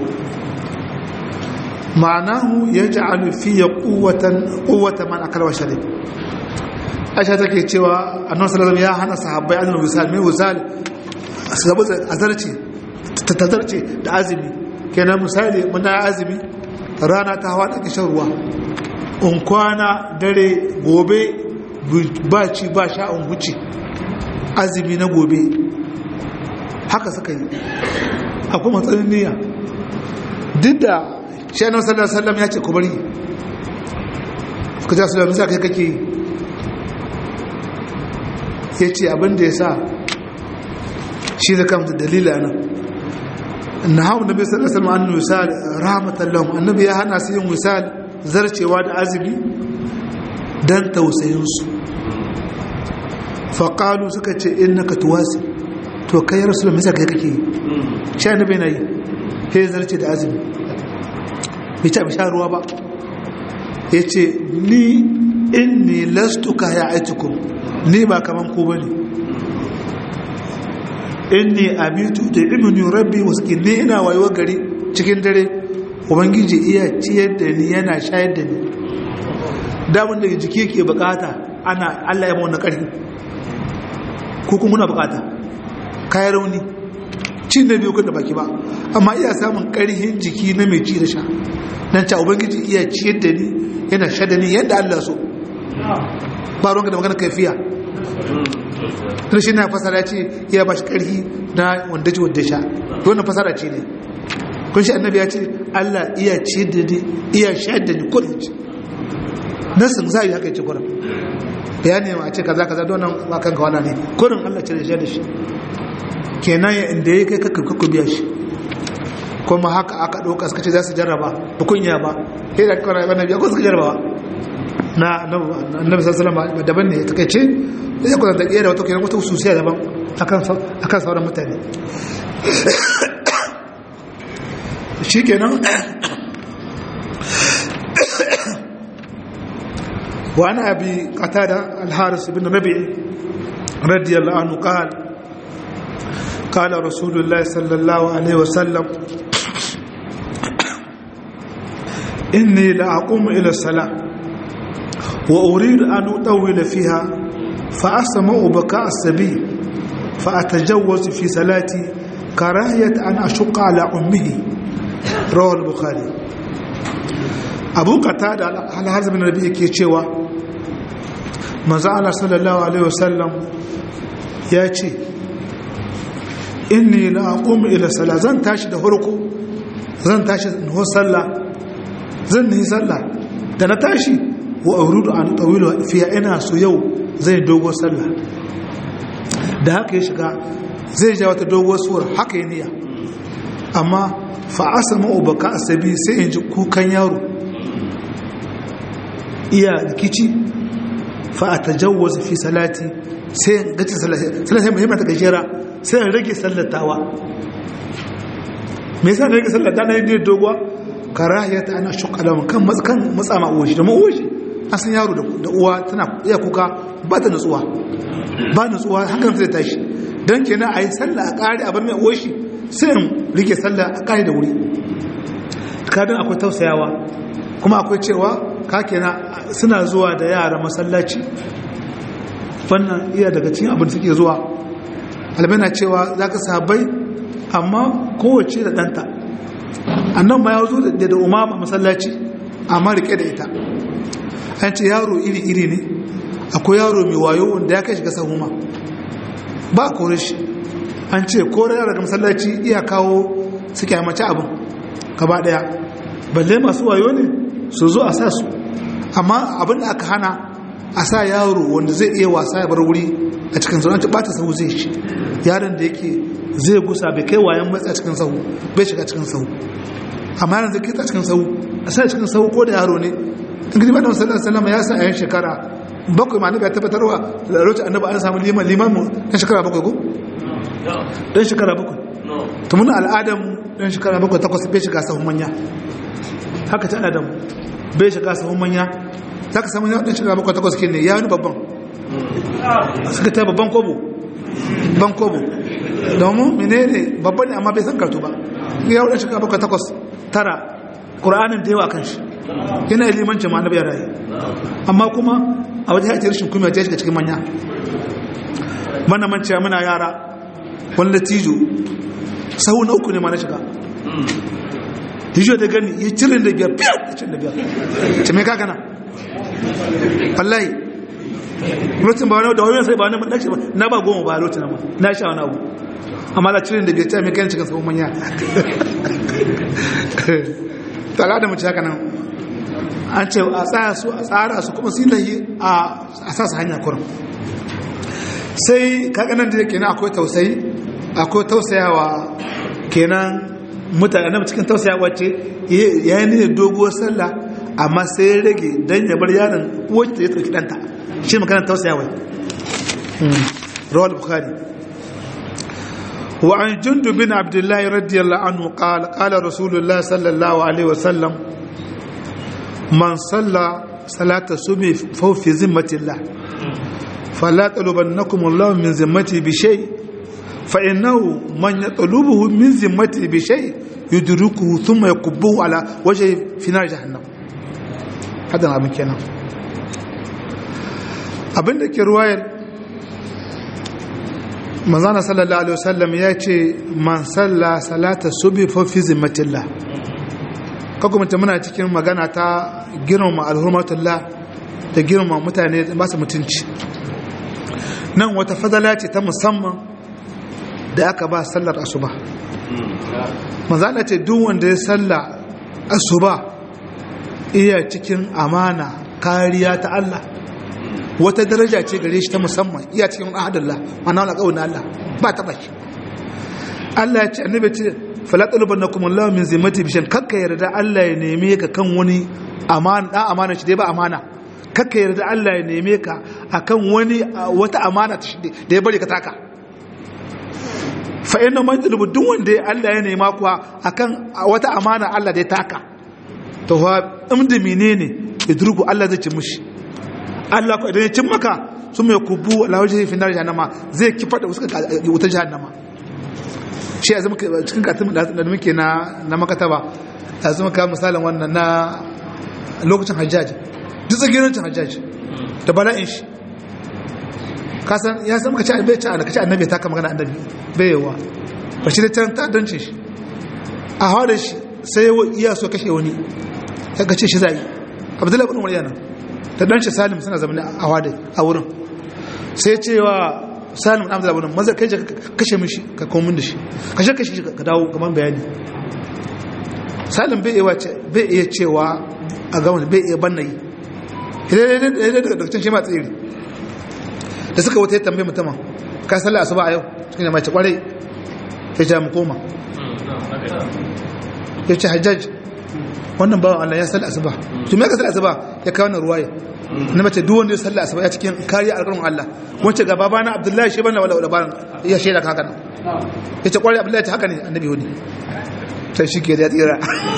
معناه يجعل في قوة قوة من أكل وشرب أشهدك يتوى أنه صلى الله عليه وسلم يا هنا صحابي عن الوسال من وسال أزرتي tattarce da azumi kenan misali muna azumi rana ta hawa daga shan ruwa in kwana dare gobe ba ci ba sha in huce azumi na gobe haka suka yi akwai matsalin niyya duk da shi annabi sallallahu alaihi wasallam ya ce ku bari suka ja su da misa kai kake ya ce abin da ya sa shi da kamta dalila nan nahawu nabi sallallahu alaihi wasallam an wisal rahmatan lahum annabi ya hana su yin wisal zarcewa da azumi dan tausayin su faƙalu suka ce innaka tuwasi to kai ya rasu da misa kai kake shi annabi na yi sai zarce da azumi bai ci abin sha ruwa ba ya ce ni inni lastu ka ya aitukum ni ba kaman ku bane inni abitu da ibnu rabbi wasu ni ina wayo gari cikin dare ubangiji iya ciyar da ni yana shayar da ni damun da jiki yake bukata ana Allah ya mauna ƙarfi ko kuma muna bukata kayan rauni cin da biyu da baki ba amma iya samun ƙarfin jiki na mai ci da sha nan ta ubangiji iya ciyar da ni yana sha da ni yadda Allah so ba ruwanka da magana kaifiya rashin na fasara ce iya ba shi ƙarfi na wanda ji wanda sha wannan fasara ce ne kun shi annabi ya ce Allah iya ciyar da ni iya sha da ni kudin ci nasin za a yi haka ya ce kurin bayani ma a ce kaza kaza donan wakan kawana ne kurin Allah ce da shi da shi kenan ya inda ya kai kakka biya shi kuma haka aka ɗauka suka ce za su jarraba da kunya ba sai da kawai ba na biya ko suka jarraba na annabi sallallahu alaihi wasallam daban ne ta kai ce ya kuma da da wata kenan wata hususiya daban akan sauran mutane shikenan وعن أبي قتادة الحارث بن ربيع رضي الله عنه قال قال رسول الله صلى الله عليه وسلم إني لأقوم إلى الصلاة وأريد أن أطول فيها فأسمع بكاء السبي فأتجوز في صلاتي كراهية أن أشق على أمه رواه البخاري. أبو قتادة الحارث بن ربيع ke cewa manzo Allah sallallahu alaihi wasallam ya ce inni la aqumu ila salat zan tashi da farko zan tashi no sallah zan yi sallah da na tashi wa uridu an tawilu fiya ina so yau zai dogo sallah da haka ya shiga zai ja wata dogo sura haka ya niyya amma fa asama ubaka asabi sai in ji kukan yaro iya rikici fa atajawwaz fi salati sai gaci salati salati muhimman ta gajera sai in rage sallatawa me yasa rage sallata na yin dogwa karahiyata ana shuqala kan matsakan matsa ma uwa shi da uwa shi asan yaro da uwa tana iya kuka ba ta nutsuwa ba nutsuwa hakan zai tashi dan kenan ayi sallah a kare abin mai uwa shi sai in rage sallah a kare da wuri kadan akwai tausayawa kuma akwai cewa ka kenan suna zuwa da yara masallaci wannan iya daga cikin abin suke zuwa albana cewa za ka sabai amma kowace da ɗanta annan ma ya zo da da umama masallaci amma rike da ita an ce yaro iri-iri ne akwai yaro mai wayo wanda ya kai shiga sahuma ba a kore shi an ce kore yara daga masallaci iya kawo suke mace abin gaba daya balle masu wayo ne su zo a sa su amma abin da aka hana a sa yaro wanda zai iya wasa ya bar wuri a cikin zaune ta bata sahu zai shi yaron da yake zai gusa bai kai wayan matsa a cikin sahu bai shiga cikin sahu amma yaron zai kai a cikin sahu a sa cikin sahu ko da yaro ne in gidi bada sallallahu alaihi wasallam ya sa a yan shekara bakwai ma annabi ya tabbatarwa da lokacin annabi an samu liman liman mu dan shekara bakwai ko dan shekara bakwai to mun al'adam dan shekara bakwai takwas bai shiga sahun manya haka ta adam bai shiga sahun manya za ka samu yawon shiga bakwai takwas ke ne ya wani babban suka ta babban kobo ban kobo domin mene ne babban ne amma bai san kartu ba ya yawon shiga bakwai takwas tara ƙura'anin da yawa kan shi yana yi limancin ma na biyar rayu amma kuma a wajen haiti rashin kuma ya shiga cikin manya mana manciya muna yara wani latijo sahu na uku ne ma na shiga tijo da gani ya cirin da biyar biyar ya cirin da biyar ce mai kakana wallahi lokacin ba wani da wani sai ba wani ɗashi ba na ba goma ba lokacin ma na sha wani abu amma la cirin da biyar ta mai kan cikin sabon manya tala da mace haka nan an ce a tsaya su a tsara su kuma su lahi a sa su hanya kurin sai kakanan da kenan akwai tausayi akwai tausayawa kenan mutane na cikin tausayawa ce ya yi ne doguwar sallah amma sai ya rage don ya bar yaron wacce ya tsarki ɗanta shi makarar tausayawa rawal bukhari wa an jundub bin abdullah radiyallahu anhu qala qala rasulullah sallallahu alaihi wasallam man salla salata subhi fa fi zimmatillah fala talubannakum allah min zimmati bi shay fa innahu man yatlubuhu min zimmati bi shay yudrikuhu thumma yakubbuhu ala wajhi fi nar jahannam hadan abin kenan abinda ke ruwayar manzana sallallahu alaihi wasallam ya ce man salla salata subhi fa fi zimmatillah kaga mutum muna cikin magana ta girmama alhurmatullah da girmama mutane masu mutunci nan wata fadala ce ta musamman da aka ba sallar asuba manzana ce duk wanda ya salla asuba iya cikin amana kariya ta Allah wata daraja ce gare shi ta musamman iya cikin ahadallah mana wala kawai Allah ba ta baki Allah ya ce annabi ce fala talubannakum Allah min zimmati bishan kakka yarda Allah ya neme ka kan wani amana da amana shi dai ba amana kakka yarda Allah ya neme ka akan wani wata amana da ya bari ka taka fa inna man talubu duk wanda Allah ya nema kuwa akan wata amana Allah da ya taka to fa imdi menene idruku Allah zai ci mushi Allah ko idan ya cin maka sun mai kubu alhaji fi nar jahannama zai kifar da suka wuta jahannama shi yanzu muke cikin katin da muke na na makataba yanzu muka misalin wannan na lokacin hajjaji duk tsagirancin hajjaji da bala'in shi kasan ya san muka ci bai ci ana kaci annabi ta kama magana annabi bai yawa ba shi da can ta dancin shi a hawa shi sai iya so kashe wani ya kace shi zai abdullahi ibn umar yana ta dan shi salim suna zama a wada a wurin sai cewa salim dan abdullahi ibn maza kai kashe mishi ka komo min da shi kashe kashe shi ka dawo kaman bayani salim bai iya wace bai iya cewa a ga wani bai iya bannayi idan daga dokcin shi ma tsiri da suka wuce tambaye mutumin ka sallah asuba a yau cikin mai ce kwarai ya ce mu koma ya ce hajjaj wannan bawan Allah ya sallah asuba to me ka sallah asuba ya kawo wannan ruwaya na mace duk wanda ya sallah asuba ya cikin kariya alƙawarin Allah wance ga babana Abdullahi shi bana wala baran ya shaida ka haka nan ya ce kwarai Abdullahi ta haka ne annabi hudi sai shi ke da tsira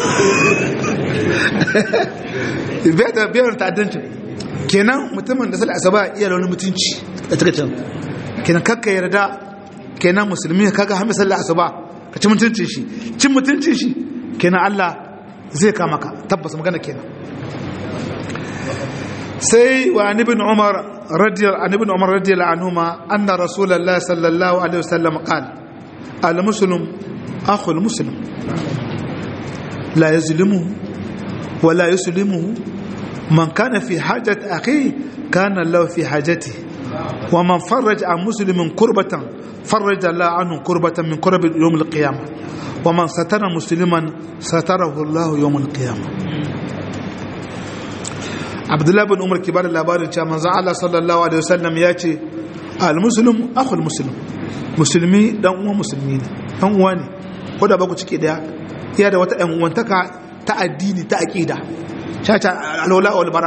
bai da biyar ta'addanci kenan mutumin da sallah asuba iya da wani mutunci a cikin kenan kakka yarda kenan musulmi kaga hamsa sallah asuba ka ci mutuncin shi cin mutuncin shi kenan Allah zai kama ka tabbas magana kenan sai wa ibn umar radiyallahu anhu ibn umar radiyallahu anhuma anna rasulullahi sallallahu alaihi wasallam qala al muslim akhu al muslim la yazlimu wa la yuslimuhu man kana fi hajati akhi kana lahu fi hajatihi wa man farraja an muslimin kurbatan farraja Allah anhu kurbatan min kurbi yawm al qiyamah wa man satara musliman satarahu Allah yawm al qiyamah Abdullah bin Umar kibar labarin cewa manzo Allah sallallahu alaihi wasallam ya ce al muslim akhul muslim musulmi dan uwan musulmi ne dan uwa ne ko da baku cike daya iya da wata ɗan uwantaka ta addini ta aqida chacha alwala wal bara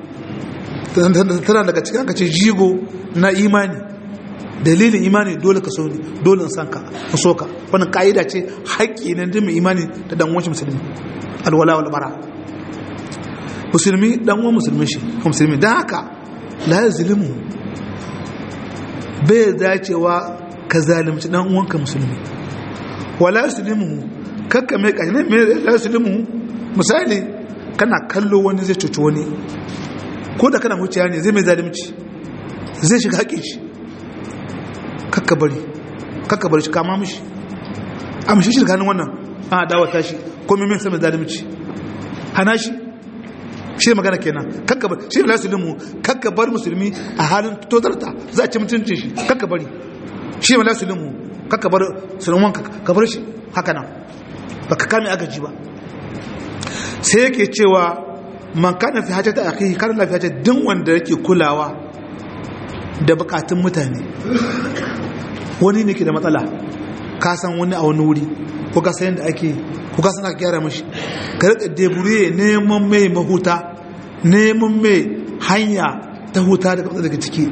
tana daga cikin kace jigo na imani dalilin imani dole ka so ne dole san ka ka so ka wannan kaida ce haƙƙi ne da mai imani da dan uwan musulmi alwala wal bara musulmi dan uwan musulmi shi musulmi dan haka la yazlimu bai dacewa ka zalunci dan uwanka musulmi wala yuslimu kakka mai kashi ne la yuslimu misali kana kallo wani zai cuci wani ko da kana wuciya ne zai mai zalunci zai shiga haƙƙin shi kakka bari kakka bari shi kama mishi amshi shi ganin wannan a dawata shi ko mai sai mai zalunci hana shi shi magana kenan kakka bar shi la yuslimu kakka bar musulmi a halin totarta za a ci mutuncin shi kakka bari shi la yuslimu kakka bar sulman ka bar shi haka nan baka kame agaji ba sai yake cewa man kana fi hajjata akhihi kana la fi hajjata din wanda yake kulawa da bukatun mutane wani ne ke da matsala ka san wani a wani wuri ko ka san yadda ake ko ka san aka gyara mashi ka rika deburiye neman mai mahuta neman mai hanya ta huta daga daga ciki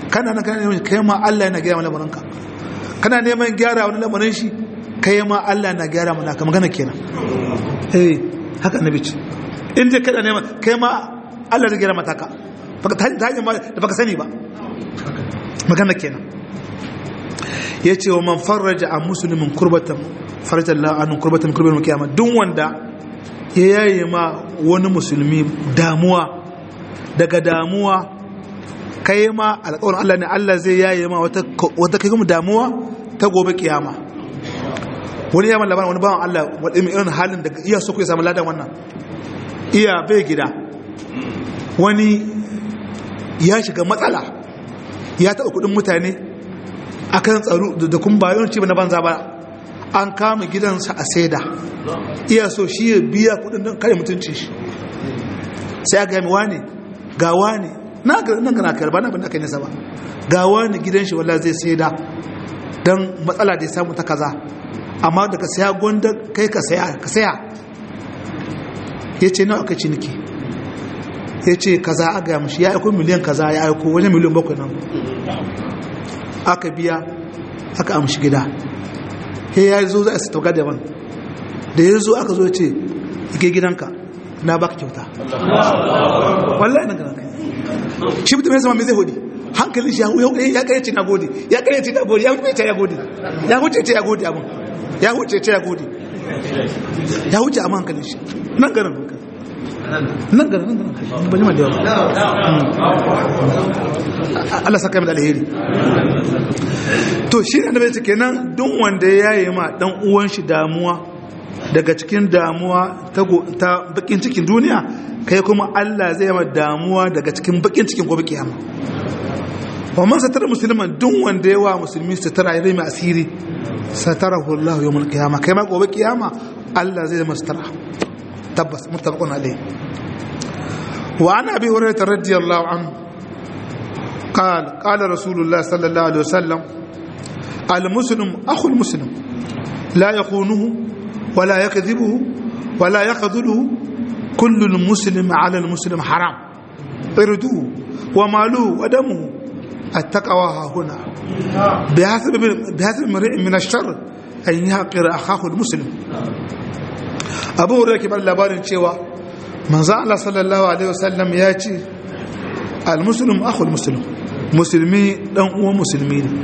kana nan kana neman kai ma Allah yana gyara lamarin ka kana neman gyara wani lamarin shi kai ma Allah na gyara mana ka magana kenan eh haka annabi ce in je kada neman kai ma Allah zai gyara mata ka baka ta hanyar ma da baka sani ba magana kenan yace wa man farraja an muslimin kurbatan faraja Allah an kurbatan kurbatan kiyama duk wanda ya yaye ma wani musulmi damuwa daga damuwa kai ma alƙawarin Allah ne Allah zai yaye ma wata wata kai kuma damuwa ta gobe kiyama wani ya labarin wani bawan Allah wadda irin halin da iya so ku ya samu ladan wannan iya bai gida wani ya shiga matsala ya taɓa kudin mutane akan tsaro da kun bayon ci na banza ba an kama gidansa a saida iya so shi ya biya kudin don kare mutunci shi sai aka yi wani ga wani na gana karba na bin aka nisa ba ga wani gidan shi wala zai saida don matsala da ya samu ta kaza amma da ka saya gwanda kai ka saya ka saya ya ce nawa aka ciniki ya ce kaza a gaya mashi ya aiko miliyan kaza ya aiko wani miliyan bakwai nan aka biya aka amshi gida ya zo za a su tauga daban da ya zo aka zo ce ike gidanka na baka kyauta wallahi nan gana kai shi mutum ya zama mai zai hudi hankalin shi ya karyace na gode ya karyace na gode ya huce ya gode ya huce ya gode abin ya huce ya gode ya huce a hankalin shi nan garin nan garin nan garin ba jima da yawa Allah saka mai alheri to shi ne bai cike nan duk wanda ya yi ma dan uwan shi damuwa daga cikin damuwa ta bakin cikin duniya kai kuma Allah zai ma damuwa daga cikin bakin cikin gobe kiyama wa man satara musliman duk wanda ya wa musulmi satara ya mai asiri satarahu Allah yawmul qiyamah kai ma gobe kiyama Allah zai masa satara tabbas muttafaqun alayhi wa an abi hurairah radiyallahu anhu قال قال رسول الله صلى الله عليه وسلم المسلم أخو المسلم لا يخونه ولا يكذبه ولا يخذله كل المسلم على المسلم حرام ارده وماله ودمه التقوى هنا بحسب بحسب امرئ من الشر أن يحقر أخاه المسلم أبو هريرة كبر labarin cewa manzo Allah sallallahu alaihi wasallam ya ce al-muslim akhul muslim musulmi dan uwan musulmi ne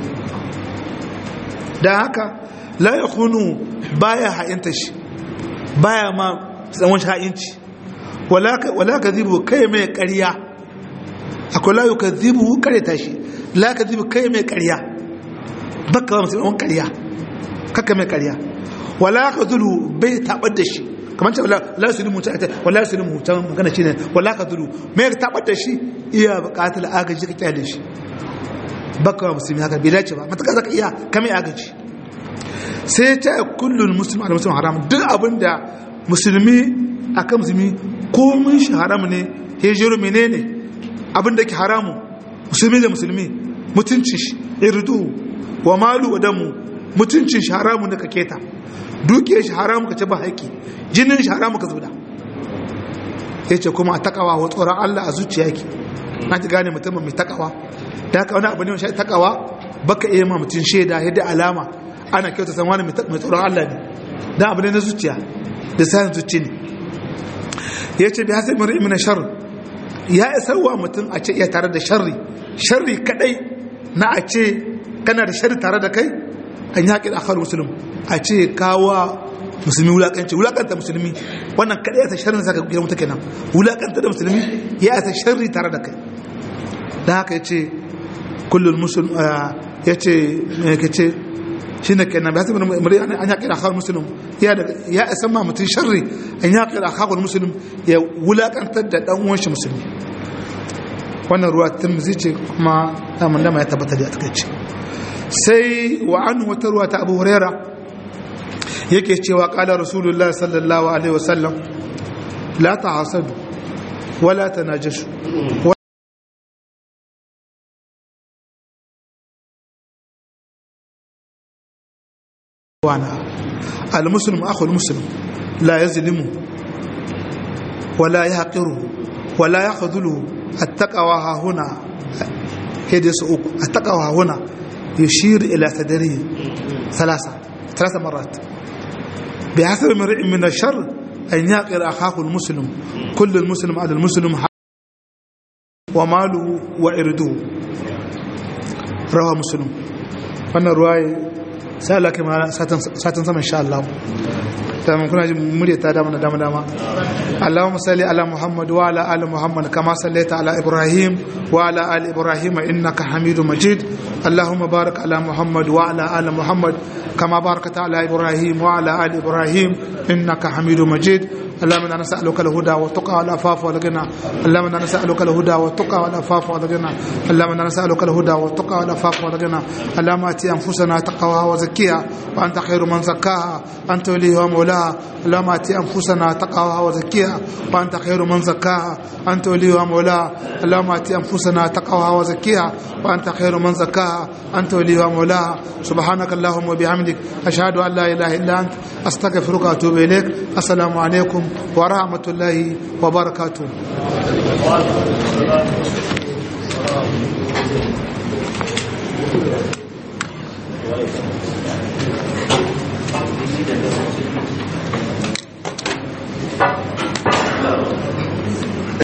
dan haka la yakunu baya ha'inta shi baya ma tsawon ha'inci wala wala kadhibu kai mai ƙarya akwai la yukadhibu kareta shi la kadhibu kai mai ƙarya baka musulmin ƙarya kaka mai ƙarya wala kadhulu bai tabar da shi kamar ce la yuslimu ta wala yuslimu ta magana shine wala kadhulu mai tabar da shi iya buƙatar agaji ka kyale shi baka musulmi haka bai dace ba mataka zaka iya kame agaji sai ta kullul muslim al muslim haram duk abinda musulmi akan musulmi komin shi haram ne hijiru menene abinda ke haramu musulmi da musulmi mutuncin shi irdu wa malu wa damu mutuncin shi haramu da kaketa duke shi haramu ka ci ba haƙi jinin shi haramu ka zuda yace kuma a takawa wa tsoron Allah a zuciya yake na ji gane mutum mai takawa da haka wani abu ne shi takawa baka iya ma mutum shaida yadda alama ana kyauta san wani mai tsoron Allah ne dan abu ne na zuciya da sayan zuci ne yace bi hasab mar'i min shar ya isarwa mutum a ce iya tare da sharri sharri kadai na a ce kana da sharri tare da kai an yaƙi da akhar musulmi a ce kawa musulmi wulakanci wulakanta musulmi wannan kadai ya ta sharri saka gidan mutum kenan wulakanta da musulmi ya ta sharri tare da kai da haka yace kullul muslim yace me kace shine kenan ba sai muri an yaƙi da akhar musulmi ya da ya san ma mutum sharri an yaƙi da akhar musulmi ya wulakanta da dan uwan shi musulmi wannan ruwa Tirmidhi ce kuma tamun da ya tabbata da takeici sai wa an wata ruwa ta Abu Huraira yake cewa qala Rasulullah sallallahu alaihi wasallam la tahasadu wala tanajashu wana al-muslim akhu al-muslim la yazlimu wala yahqiru wala yakhdhulu at-taqwa ha huna هيدي سوق التقوى هنا يشير إلى صدره ثلاثة ثلاث مرات بحسب امرئ من الشر أن يقر أخاه المسلم كل المسلم على المسلم وماله وعرضه رواه مسلم فأنا رواية سألك ما ساتن سما إن شاء الله تمام كنا مريت دامنا دام دام اللهم صل على محمد وعلى آل محمد كما صليت على إبراهيم وعلى آل إبراهيم إنك حميد مجيد اللهم بارك على محمد وعلى آل محمد كما باركت على إبراهيم وعلى آل إبراهيم إنك حميد مجيد اللهم انا نسالك الهدى والتقى والعفاف والغنى اللهم انا نسالك الهدى والتقى والعفاف والغنى اللهم انا نسالك الهدى والتقى والعفاف والغنى اللهم اتي انفسنا تقواها وزكيها وانت خير من زكاها انت وليها ومولاها اللهم اتي انفسنا تقواها وزكيها وانت خير من زكاها انت وليها ومولاها اللهم اتي انفسنا تقواها وزكيها وانت خير من زكاها انت وليها ومولاها سبحانك اللهم وبحمدك اشهد ان لا اله الا انت استغفرك واتوب اليك السلام عليكم ورحمة الله وبركاته. Thank you.